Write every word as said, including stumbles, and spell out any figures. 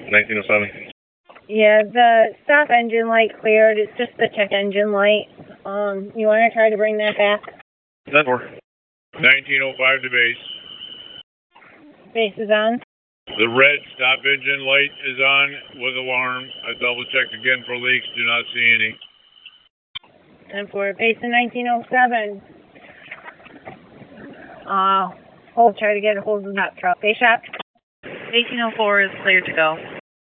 nineteen oh seven. Yeah, the stop engine light cleared. It's just the check engine light. Um, you want to try to bring that back? ten four. nineteen oh five to base. Base is on. The red stop engine light is on with alarm. I double checked again for leaks. Do not see any. ten four. Base in nineteen oh seven. Uh, hold, try to get a hold of that truck. Base shop. eighteen oh four is clear to go.